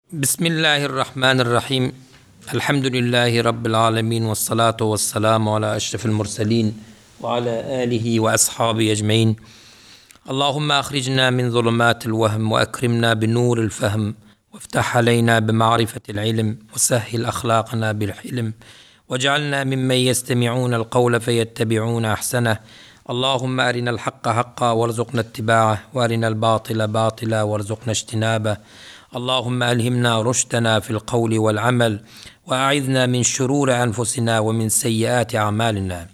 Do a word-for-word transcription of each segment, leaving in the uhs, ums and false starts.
بسم الله الرحمن الرحيم. الحمد لله رب العالمين، والصلاة والسلام على أشرف المرسلين وعلى آله وأصحابه أجمعين. اللهم أخرجنا من ظلمات الوهم وأكرمنا بنور الفهم، وافتح علينا بمعرفة العلم، وسهل أخلاقنا بالحلم، واجعلنا ممن يستمعون القول فيتبعون أحسنه. اللهم أرنا الحق حقا وارزقنا اتباعه، وأرنا الباطل باطلا وارزقنا اجتنابه. اللهم ألهمنا رشدنا في القول والعمل، وأعذنا من شرور أنفسنا ومن سيئات أعمالنا.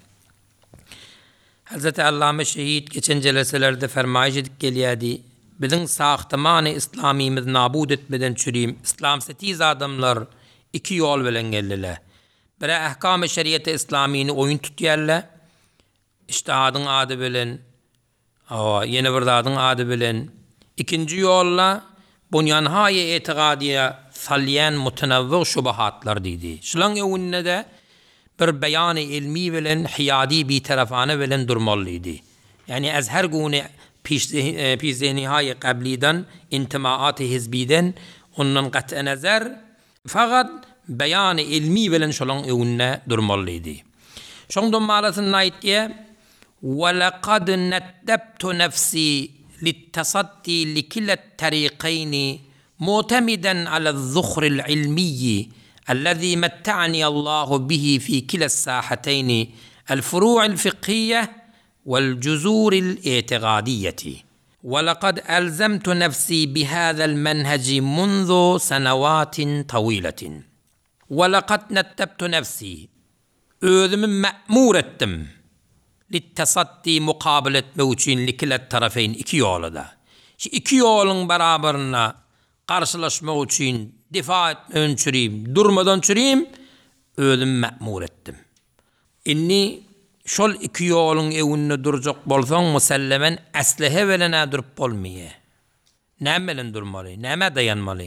Hazreti Allame Şehit geçen celeselerde fermayış edip geliyadi. Bizim sahtamanı İslamiyimiz nabud etmeden çürüyüm. İslam setiz adamlar iki yol veren geldiler. Bire ahkam-ı şeriyeti İslamiyini oyun tutuyarlar. İçtihadın adı bilen, yeni bir adın adı bilen. İkinci yolla bunyanhayı itikadiye salyan mutenavvı şubahatlar dedi. Şulan evunne de bir beyan-ı ilmi bilen, hiyadi bir tarafane bilen durmalıydı. Yani az her gune pişzenihayı qabliden, intimaat-ı hizbiden, ondan qat'a nazar, fakat beyan-ı ilmi bilen şulan evunne durmalıydı. Şundan mağlasının ayettiye وَلَقَدْ نَتَّبْتُ نَفْسِي لِلتَّصَدِّي لِكِلَّ الطَّرِيقَيْنِ مُعْتَمِدًا على الذخر العلمي الذي متعني الله به في كلا الساحتين الفروع الفقهية والجذور الاعتقادية. ولقد ألزمت نفسي بهذا المنهج منذ سنوات طويلة. ولقد نتبت نفسي özümü ma'mur ettim. للتصدي مقابل etmek için likila tarafeyn iki yolu da. Şu iki yolun beraberine karşılaşmak için difa etmek çürüyüm, durmadan çürüyüm, özümü ma'mur ettim. İnni şol iki yolun evinde duracak bolsan musellemen aslihe velene durup bolmaya. Näme durmalı, näme dayanmalı?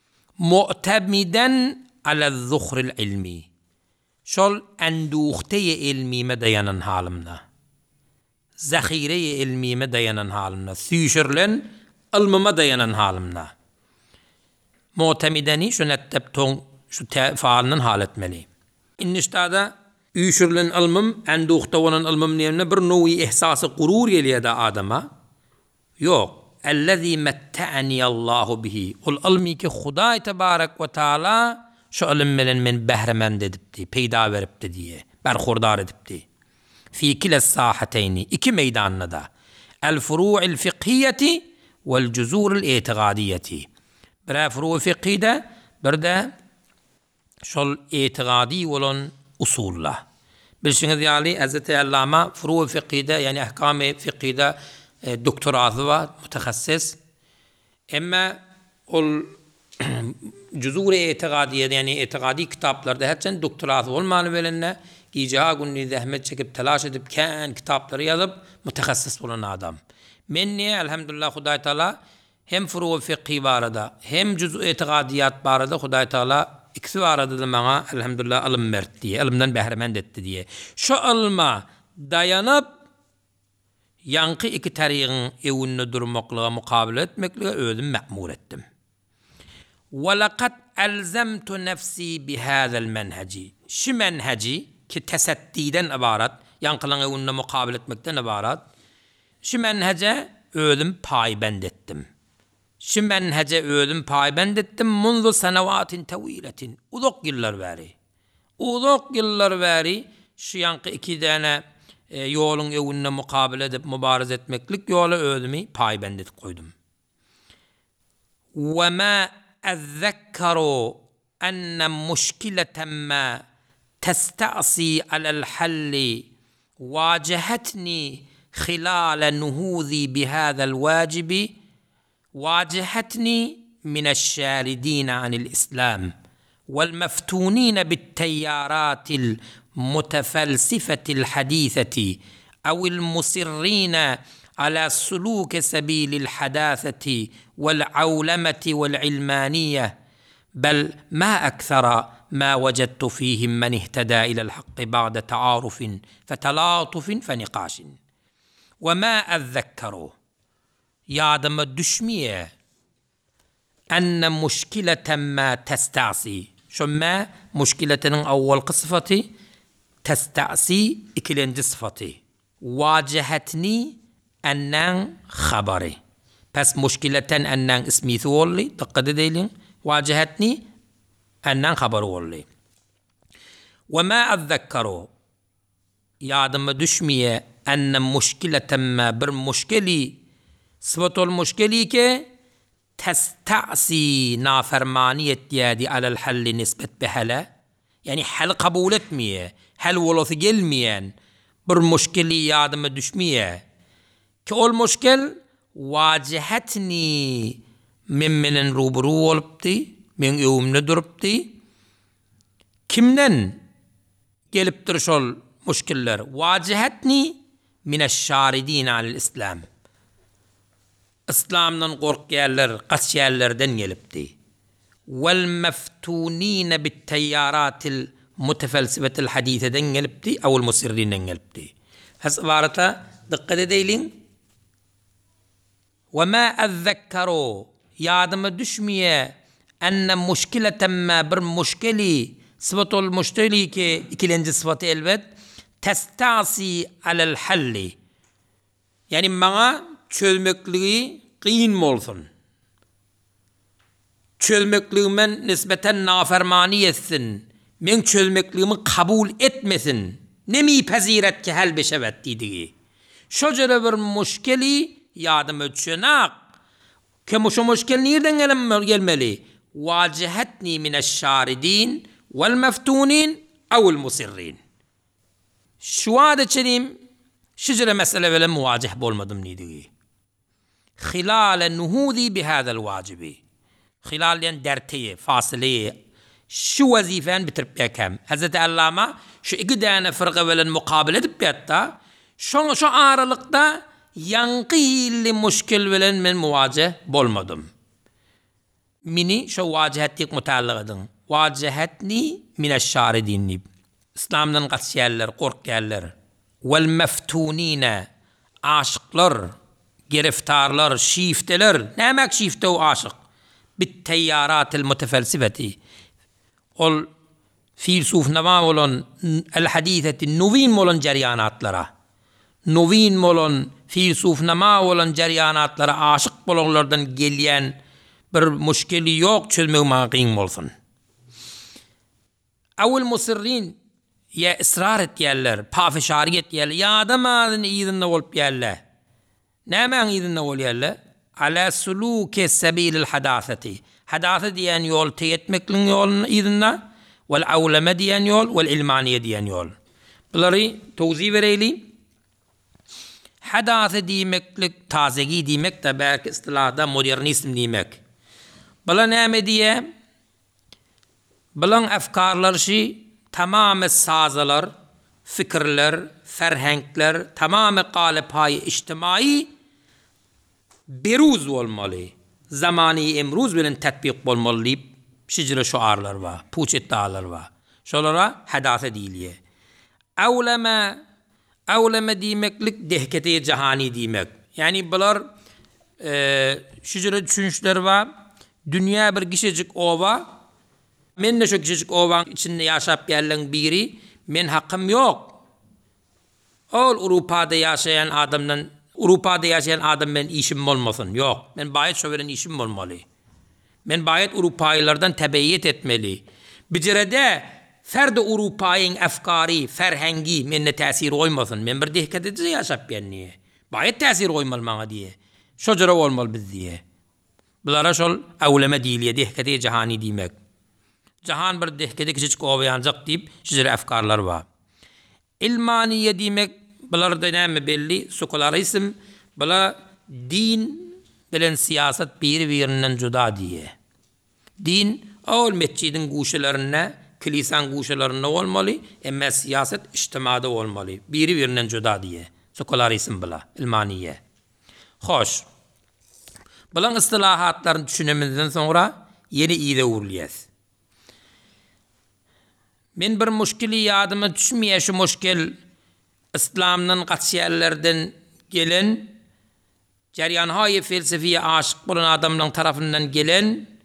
Mu'temiden ala zuhril ilmi. Şol enduhteye ilmime dayanan halimda. Zahireye ilmime dayanan halimda. Süyüşürlen ilmime dayanan halimda. Mu'temideni şu nettebton şu faalinin hal etmeli. İnniştada üyüşürlen ilmim, enduhta olan ilmim neyine bir nevi ihsası gurur geliyor da adama. Yok. Ellezî metta'ani Allahu bihi. Ol ilmi ki Huday tebarek ve Teala şu ilim bilen men behremend edipdi, peyda veripdi diye, berhurdar edipdi. Fi kila sahateyni, iki meydanına da. El furu'il fiqhiyeti vel cuzuril itikadiyeti. Bir furu'u fiqhide, bir de şol itikadi olan usulla. Bilşiniz yani Hazreti Allame furu'u fiqhide, yani ahkam-ı fiqhide e, doktoratı var, mütekassis. Ama ol cüzur-i itikadiye, yani itikadi kitaplarda hepsen doktoratı olmalı velenle gicaha günlüğü zahmet çekip telaş edip kendi kitapları yazıp mütekassis olan adam. Men niye elhamdülillah Huday Teala hem furu fiqhi barada hem cüz-i itikadiyat barada Huday Teala ikisi barada da bana elhamdülillah ilim verdi diye, ilimden behremend etti diye. Şu ilma dayanıp yankı iki tarihin evünü durmaklığa mukabil etmekliğe özüm ma'mur ettim. وَلَقَدْ أَلْزَمْتُ نَفْسِي بِهَذَا الْمَنْهَجِ. Şu menheci ki tesettiden ibaret, yankılan evunla mukabil etmekten ibaret. Şu menhece özüm paybend ettim. Şu menhece özüm paybend ettim. Munzu senevatin teviletin. Uzak yıllar veri. Uzak yıllar veri şu yankı iki tane e, yolun evunla mukabil edip mübariz etmeklik yolu özümü paybend et koydum. وَمَا أذكر أن مشكلة ما تستعصي على الحل واجهتني خلال نهوضي بهذا الواجب، واجهتني من الشاردين عن الإسلام والمفتونين بالتيارات المتفلسفة الحديثة أو المصرين على سلوك سبيل الحداثة والعولمة والعلمانية، بل ما أكثر ما وجدت فيهم من اهتدى إلى الحق بعد تعارف فتلاطف فنقاش. وما أذكر يادم الدشمية enne muşkileten ma testasi. Şu ma muşkiletinin avval sıfatı, testasi ikinci sıfatı. Vacihetni ennen habari. Pes muşkileten ennen ismisi olli. Dikkat edelim. Vacihetni ennen habari olli. Ve ma azzekkaru. Yadıma düşmeye ennen muşkileten ma bir muşkili sıfatol muşkili ki testasi nafermaniyet diyadi alel halli nispet behele. Yani hal kabul etmeye, hal volası gelmeyen bir muşkili yadıma düşmeye. Ki ol muşkil vacihetni mimmenin ruburu oluptu, min evimne duruptu. Kimden geliptir şol muşkiller? Vacihetni mineşşaridin alel İslam. İslam'dan korkýarlar, gaçýarlardan gelipdi. Vel meftunine bit tayyaratil mutefelsifetil hadiseden gelipdi, awul musirrinden gelipdi. Has ibarata dikkat edeyin. Ve ma azzekkaru yadıma düşmeye enne muşkileten ma bir muşkili sıfatol muşkili ki ikinci sıfatı elbet testasi alel halli. Yani bana çözmekliği kıyın olsun. Çözmekliğimen nispeten nafermani etsin. Men çözmekliğimi kabul etmesin. Ne mi peziret ki hel beşevet dediği. Şöyle bir muşkili yadım ötşenak. Ki şu muşkel nereden gelmeli? Vacihetni mineşşaridin vel meftunin evul musirrin. Şu adet çelim şicre mesele vele muvacih bolmadım dediği. Hilal nuhudi bihadal vacibi. Hilal yani derteyi, fasileyi, şu vazifen bitirip yakem. Hazreti Allama şu iki tane fırqa velen mukabele edip yatta, şu, şu aralıkta yankı hilli muşkil velen men muvacih bolmadım. Mini şu vacihetlik mutallıq edin. Vacihetni mineşşaridinni. İslam'dan qaçýarlar, korkýarlar. Vel meftunine aşıklar, giriftarlar, şifteler. Ne demek şifte o aşık? Bit tayyaratil mutefelsifeti. Ol filsuf nava olan el hadiseti novin olan ceryanatlara. Novin olan filsuf nama olan ceryanatlara aşık bolanlardan gelýän bir muşkili yok çözmegime kıyın bolsun. Awul musirrin ya ısrar etýärler, pafişari etýärler, ya adamın ýerinde bolup ýerler. Nämen ýerinde bolýarlar? Ala suluki sabilil hadasati. Hadasa diýen ýol teýetmekliň ýoluny ýerinde, wal awlama diýen ýol, wal ilmaniye diýen ýol. Bulary tawzi bereyli. Hadasa diýmeklik, tazegi diýmek de belki istilahda modernism diýmek. Bula näme diýe? Bulan afkarlar şi tamamı sazalar, fikirler, ferhenkler, tamamı galip-i içtimai beruz olmalı. Zamani emruz bilen tatbik bolmalı deyip şicre şuarlar var, puç iddialar var. Şolara hadasa diýilýär. Awlama awlama diýmeklik dehkete cahani diýmek. Yani bular e, şicre düşünçler var. Dünya bir gişecik ova. Men de şu küçük ovan içinde yaşap yerlen biri, men hakkım yok. Ol Avrupa'da yaşayan adamdan, Avrupa'da yaşayan adam ben işim olmasın. Yok. Men bayit şöyle işim olmalı. Men bayit Avrupalılardan tebeyyit etmeli. Bicirede ferde Avrupa'nın efkari, ferhengi menne tesir olmasın. Men bir dehket edici yaşap yerniye. Bayit tesir olmalı bana diye. Şöyle olmalı biz diye. Bulara şol avlama diýilýär, dehkete cahani diýmek. Jahan bir dehkede küçük owayanjak deyip şizre afkarlar var. İlmaniye diýmek bularda näme belli, sekularizm, bula din bilen siyaset bir-birinden juda diýe. Din ol mescidin guşalaryna, kilisan guşalaryna bolmaly, emma siyaset ijtimada bolmaly. Bir-birinden juda diýe. Sekularizm bula, ilmaniye. Hoş. Bulan istilahatlaryny düşünemizden sonra yeni ide urlyýas. Men bir muşkili yadıma düşmeye şu muşkil İslam'dan qaçýarlardan gelen ceryanhay felsefiye aşık bolan adamların tarafından gelen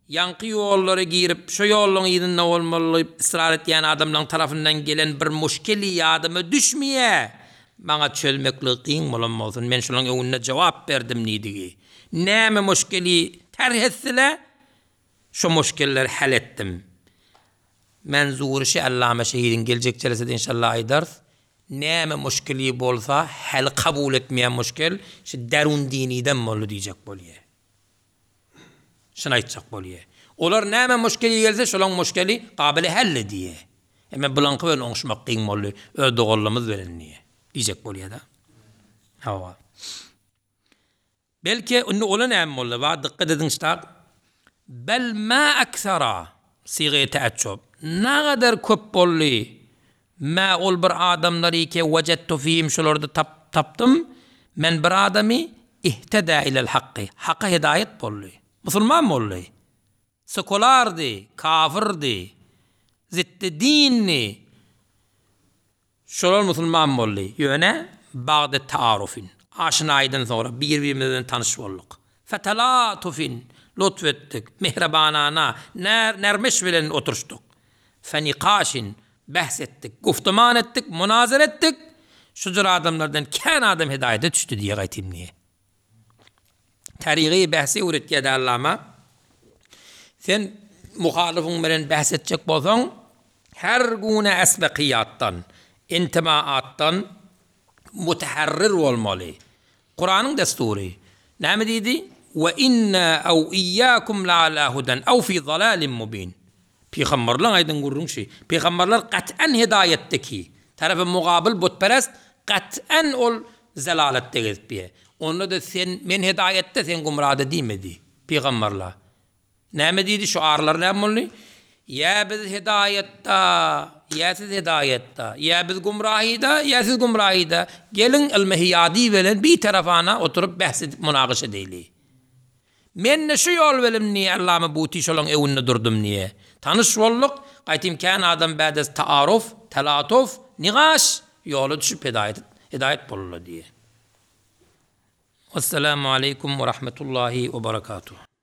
yankı yolları girip şu yolun ýerinde bolmaly ısrar etýän adamlaryň tarapyndan gelen bir muşkeli ýadyma düşmeye bana çölmekli kıyın bolanmasyn. Men şolaryň öňünde jogap berdim nidigi. Näme muşkeli terh etsile şu muşkelleri hal etdim. Menzurşy Allama Şehidin geljek çelesinde inşallah aýdar. Näme muşkeli bolsa hal kabul etmeýän muşkel şu derun diniden boldy diýjek bolýar. Şuna aýtjak bolýar. Olar näme muşkeli gelse şolaň muşkeli kabile hal diýe. Emme bulanky bilen oňuşmak kıyın boldy. Öde gollumyz bilen diýe. Diýjek bolýar da. Hawa. Belki onu olan näme boldy? Wa dikkat edin ştar. Bel ma aksara siga ta'accub. Naqadar köp boldy. Ma ol bir adamlary ki wajadtu fihim şolarda tap tapdım. Men bir adamy ihtada ilal haqqi. Haqqa hidayet boldy. Musulman boldy. Sekulardy, kafirdy. Zitti dinni. Şolar musulman boldy. Ýöne bagda taarufin. Aşinaýdan sonra bir-birimizden tanış bolduk. Fetalatufin. Lütfettik. Mehribanana. Ner, nermeş bilen oturuştuk. Fenikaşin. Bahs ettik. Guftuman ettik. Munazir ettik. Şucur adamlardan kän adam hidayete düştü diye gaytim niye. Tarihi bahsi üretýär Allama. Sen muhalifun bilen bahs etjek bolsaň her gune esbaqiyattan, intimaattan mutaharrir bolmaly. Kur'anyň dastury. Näme diýdi? Ve inna aw iyyakum la'ala hudan aw fi dalalin mubin. Peygamberler aydın gurrun şey. Peygamberler kat'an hidayetdeki. Tarafı mugabil butperest kat'an ol zalaletde gezpiye. Onu da sen men hidayette sen gumrada diýmedi. Peygamberler. Näme diýdi şu arlar näme boldy? Ya biz hidayetta, ya siz hidayetta, ya biz gumrahida, ya siz gumrahida. Gelin el-mehiyadi bilen bir tarafana oturup bahs edip münaqişe edeýli. Men ne şu yol bilim niye Allama buti şolong evinde durdum niye? Tanış bolduk, qaytim kan adam ba'des taaruf, talatuf, nigaş yolu düşüp hidayet, hidayet bollu diye. Vesselamu aleykum ve rahmetullahi ve berekatuhu.